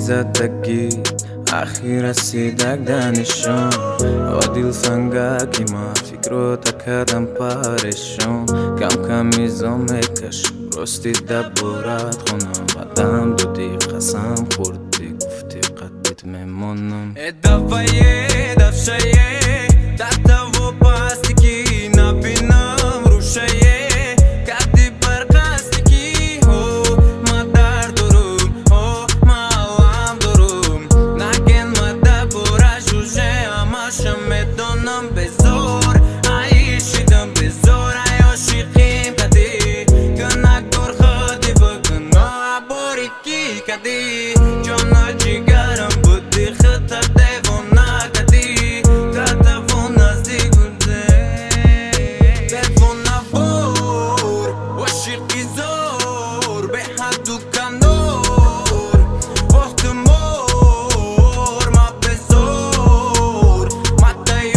زدگی اخی رسیدک دانشون عادل سنگاکی ما فکرو تکردم پارشون کم کمیزم کشم راستی دبورت خونم بدم دودی قسم خوردی گفتی قدیت میمونم دفعه دفشایه تحت و پاستیکی نبینم روشایه کدی برقاستیکی هو ما در دروم هو ما علم دروم نگن ما دبورا جوجه همشم میدونم بزور عیشیدم بزور عیاشیقیم کدی کنک دور خودی بگن عبوری کی کدی جانا جیگرم بودی خطر دیونا کدی تتفون نزدیک بوده دیونا بور وشیقی زور به حد و کندور وقت مور ما بزور ما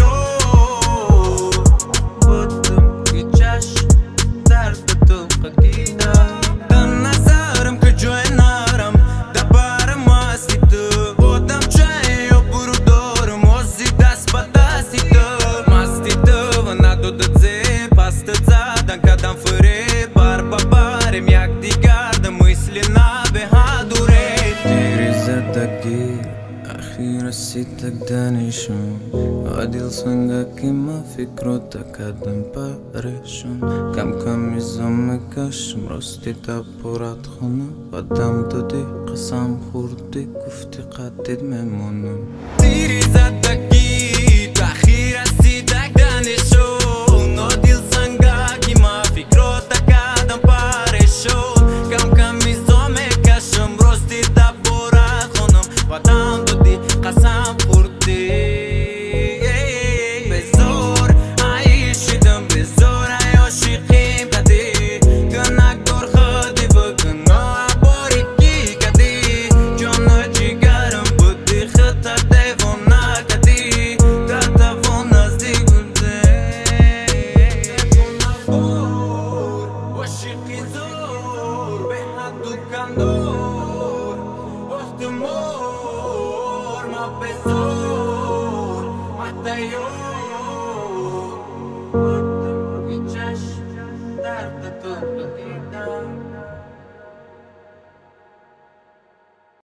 دیور بودم که چشم درد تو قدیدم دن نظرم که جای نرم دبارم هستی تو بودم چای و برو دارم وزی دست با دستی تو مستی تو و ندودت زی پست زدن کدم فری بار با بارم یک دیگردم مثلی نبهادوره دیری زدگی اخی رسیدک دانشون عادل سنگاکی ما فکرو تکردم پارشون کم کمیزم کشم راستی دبورت خونم بدم دودی قسم خوردی گفتی قدیت میمونم دیری زدگی اخی رسیدک دانشون عادل سنگاکی ما فکرو تکردم پارشون کم کمیزم کشم راستی دبورت خونم بدم دودی قسم خوردی بزور عیشیدم بزور عیاشیقیم کدی کنک دور خودی بگن عبوری کی کدی جانا جیگرم بودی خطر دیونا کدی تتفون نزدیک بوده دیونا بور وشیقی زور به حد و کندور وقت مور ما بزور ما دیور